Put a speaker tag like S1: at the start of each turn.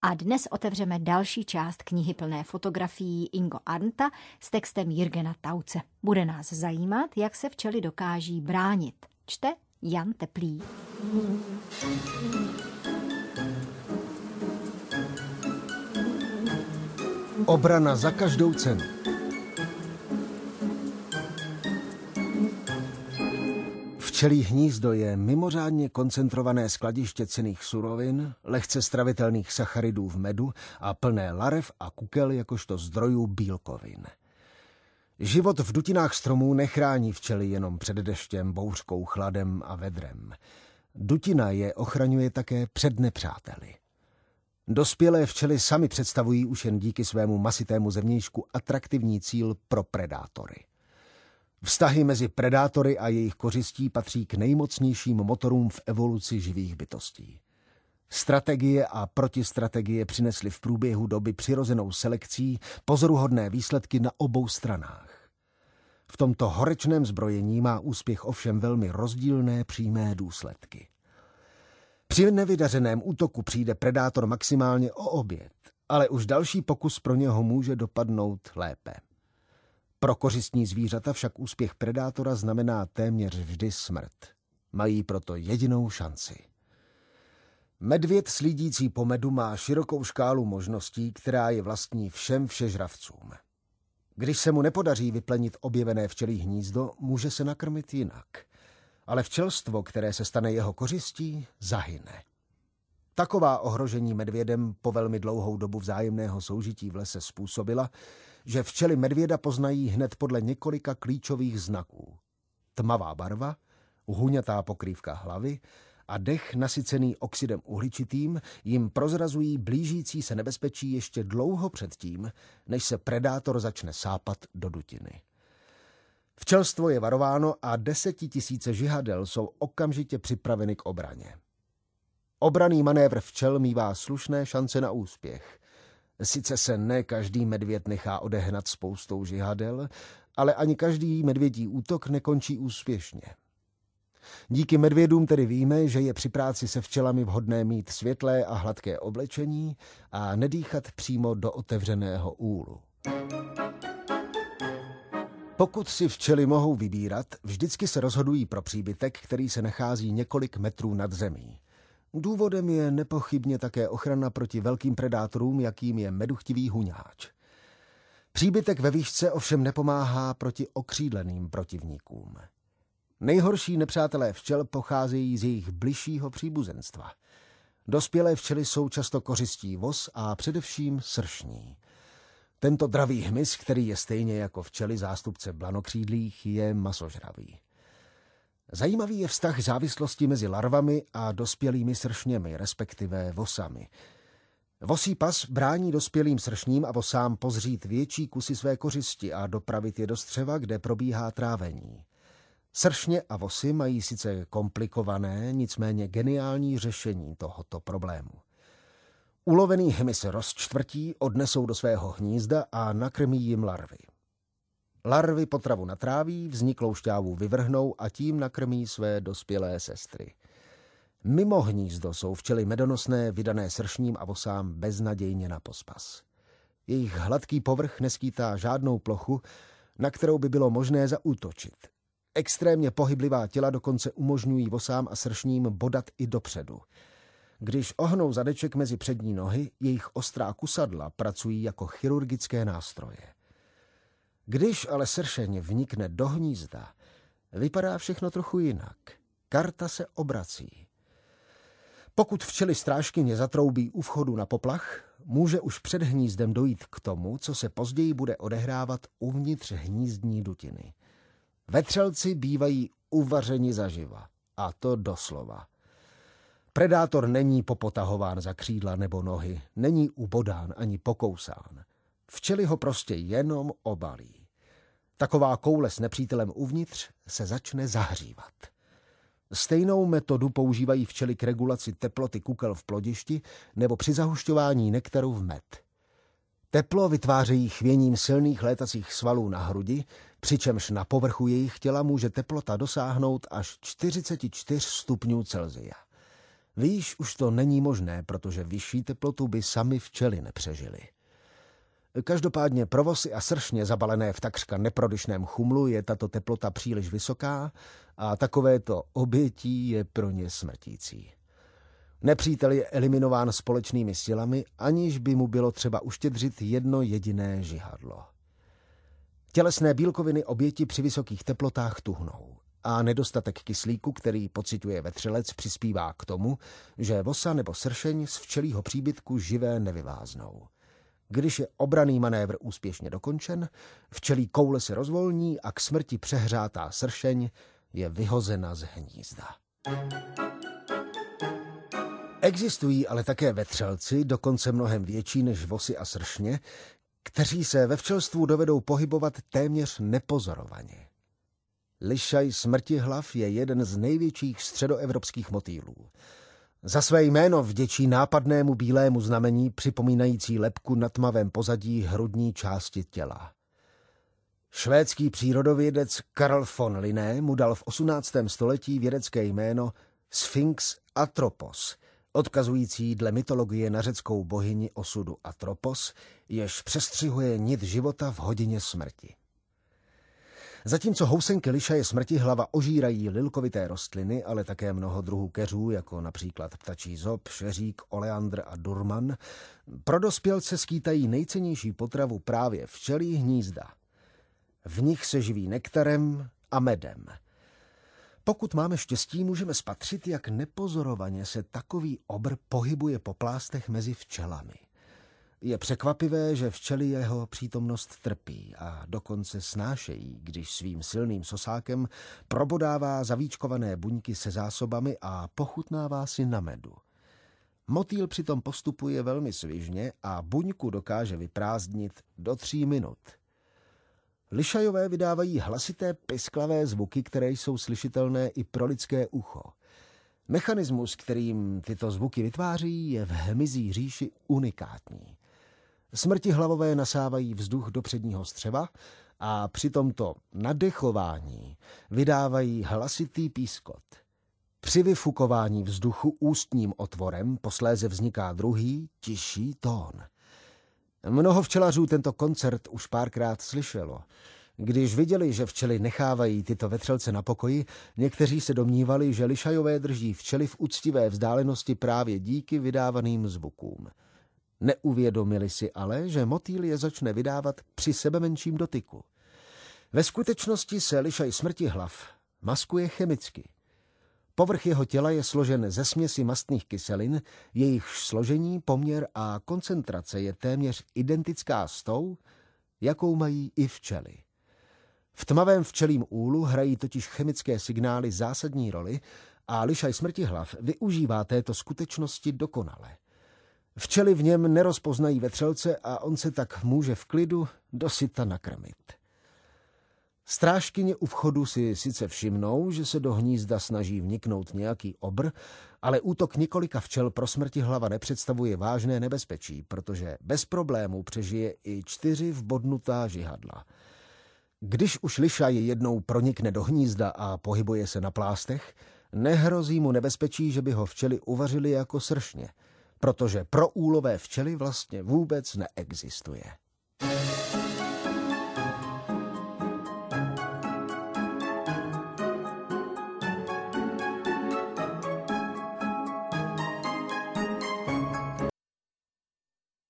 S1: A dnes otevřeme další část knihy plné fotografií Ingo Arndta s textem Jirgena Tauce. Bude nás zajímat, jak se včely dokáží bránit. Čte Jan Teplý.
S2: Obrana za každou cenu. Včelí hnízdo je mimořádně koncentrované skladiště cenných surovin, lehce stravitelných sacharidů v medu a plné larev a kukel jakožto zdrojů bílkovin. Život v dutinách stromů nechrání včely jenom před deštěm, bouřkou, chladem a vedrem. Dutina je ochraňuje také před nepřáteli. Dospělé včely sami představují už jen díky svému masitému zevnějšku atraktivní cíl pro predátory. Vztahy mezi predátory a jejich kořistí patří k nejmocnějším motorům v evoluci živých bytostí. Strategie a protistrategie přinesly v průběhu doby přirozenou selekcí pozoruhodné výsledky na obou stranách. V tomto horečném zbrojení má úspěch ovšem velmi rozdílné přímé důsledky. Při nevydařeném útoku přijde predátor maximálně o oběd, ale už další pokus pro něho může dopadnout lépe. Pro kořistní zvířata však úspěch predátora znamená téměř vždy smrt. Mají proto jedinou šanci. Medvěd slídící po medu má širokou škálu možností, která je vlastní všem všežravcům. Když se mu nepodaří vyplenit objevené včelí hnízdo, může se nakrmit jinak. Ale včelstvo, které se stane jeho kořistí, zahyne. Taková ohrožení medvědem po velmi dlouhou dobu vzájemného soužití v lese způsobila, že včely medvěda poznají hned podle několika klíčových znaků. Tmavá barva, huňatá pokrývka hlavy a dech nasycený oxidem uhličitým jim prozrazují blížící se nebezpečí ještě dlouho předtím, než se predátor začne sápat do dutiny. Včelstvo je varováno a 10 000 žihadel jsou okamžitě připraveny k obraně. Obranný manévr včel mívá slušné šance na úspěch. Sice se ne každý medvěd nechá odehnat spoustou žihadel, ale ani každý medvědí útok nekončí úspěšně. Díky medvědům tedy víme, že je při práci se včelami vhodné mít světlé a hladké oblečení a nedýchat přímo do otevřeného úlu. Pokud si včely mohou vybírat, vždycky se rozhodují pro příbytek, který se nachází několik metrů nad zemí. Důvodem je nepochybně také ochrana proti velkým predátorům, jakým je meduchtivý huňáč. Příbytek ve výšce ovšem nepomáhá proti okřídleným protivníkům. Nejhorší nepřátelé včel pocházejí z jejich bližšího příbuzenstva. Dospělé včely jsou často kořistí vos a především sršní. Tento dravý hmyz, který je stejně jako včely zástupce blanokřídlých, je masožravý. Zajímavý je vztah závislosti mezi larvami a dospělými sršněmi, respektive vosami. Vosí pas brání dospělým sršním a vosám pozřít větší kusy své kořisti a dopravit je do střeva, kde probíhá trávení. Sršně a vosy mají sice komplikované, nicméně geniální řešení tohoto problému. Ulovený hmyz rozčtvrtí, odnesou do svého hnízda a nakrmí jim larvy. Larvy potravu natráví, vzniklou šťávu vyvrhnou a tím nakrmí své dospělé sestry. Mimo hnízdo jsou včely medonosné, vydané sršním a vosám beznadějně na pospas. Jejich hladký povrch neskýtá žádnou plochu, na kterou by bylo možné zaútočit. Extrémně pohyblivá těla dokonce umožňují vosám a sršním bodat i dopředu. Když ohnou zadeček mezi přední nohy, jejich ostrá kusadla pracují jako chirurgické nástroje. Když ale sršeň vnikne do hnízda, vypadá všechno trochu jinak. Karta se obrací. Pokud včely strážkyně zatroubí u vchodu na poplach, může už před hnízdem dojít k tomu, co se později bude odehrávat uvnitř hnízdní dutiny. Vetřelci bývají uvařeni zaživa, a to doslova. Predátor není popotahován za křídla nebo nohy, není ubodán ani pokousán. Včely ho prostě jenom obalí. Taková koule s nepřítelem uvnitř se začne zahřívat. Stejnou metodu používají včely k regulaci teploty kukel v plodišti nebo při zahušťování nektaru v med. Teplo vytvářejí chvěním silných létacích svalů na hrudi, přičemž na povrchu jejich těla může teplota dosáhnout až 44 stupňů Celsia. Výš už to není možné, protože vyšší teplotu by sami včely nepřežily. Každopádně pro vosy a sršně zabalené v takřka neprodyšném chumlu je tato teplota příliš vysoká a takovéto obětí je pro ně smrtící. Nepřítel je eliminován společnými silami, aniž by mu bylo třeba uštědřit jedno jediné žihadlo. Tělesné bílkoviny oběti při vysokých teplotách tuhnou a nedostatek kyslíku, který pociťuje vetřelec, přispívá k tomu, že vosa nebo sršeň z včelího příbytku živé nevyváznou. Když je obranný manévr úspěšně dokončen, včelí koule se rozvolní a k smrti přehřátá sršeň je vyhozena z hnízda. Existují ale také vetřelci, dokonce mnohem větší než vosy a sršně, kteří se ve včelstvu dovedou pohybovat téměř nepozorovaně. Lišaj smrtihlav je jeden z největších středoevropských motýlů. Za své jméno vděčí nápadnému bílému znamení připomínající lebku na tmavém pozadí hrudní části těla. Švédský přírodovědec Carl von Linné mu dal v 18. století vědecké jméno Sphinx Atropos, odkazující dle mytologie na řeckou bohyni osudu Atropos, jež přestřihuje nit života v hodině smrti. Zatímco housenky lišaje smrtihlava ožírají lilkovité rostliny, ale také mnoho druhů keřů, jako například ptačí zob, šeřík, oleandr a durman, pro dospělce skýtají nejcennější potravu právě včelí hnízda. V nich se živí nektarem a medem. Pokud máme štěstí, můžeme spatřit, jak nepozorovaně se takový obr pohybuje po plástech mezi včelami. Je překvapivé, že včely jeho přítomnost trpí a dokonce snášejí, když svým silným sosákem probodává zavíčkované buňky se zásobami a pochutnává si na medu. Motýl přitom postupuje velmi svižně a buňku dokáže vyprázdnit do 3 minut. Lišajové vydávají hlasité pisklavé zvuky, které jsou slyšitelné i pro lidské ucho. Mechanismus, kterým tyto zvuky vytváří, je v hmyzí říši unikátní. Smrtihlavové nasávají vzduch do předního střeva a při tomto nadechování vydávají hlasitý pískot. Při vyfukování vzduchu ústním otvorem posléze vzniká druhý, tišší tón. Mnoho včelařů tento koncert už párkrát slyšelo. Když viděli, že včely nechávají tyto vetřelce na pokoji, někteří se domnívali, že lišajové drží včely v úctivé vzdálenosti právě díky vydávaným zvukům. Neuvědomili si ale, že motýl je začne vydávat při sebemenším dotyku. Ve skutečnosti se lišaj smrtihlav maskuje chemicky. Povrch jeho těla je složen ze směsi mastných kyselin, jejichž složení, poměr a koncentrace je téměř identická s tou, jakou mají i včely. V tmavém včelím úlu hrají totiž chemické signály zásadní roli a lišaj smrtihlav využívá této skutečnosti dokonale. Včely v něm nerozpoznají vetřelce a on se tak může v klidu dosyta nakrmit. Strážkyně u vchodu si sice všimnou, že se do hnízda snaží vniknout nějaký obr, ale útok několika včel pro smrtihlava nepředstavuje vážné nebezpečí, protože bez problémů přežije i 4 vbodnutá žihadla. Když už lišaj jednou pronikne do hnízda a pohybuje se na plástech, nehrozí mu nebezpečí, že by ho včely uvařily jako sršně, protože pro úlové včely vlastně vůbec neexistuje.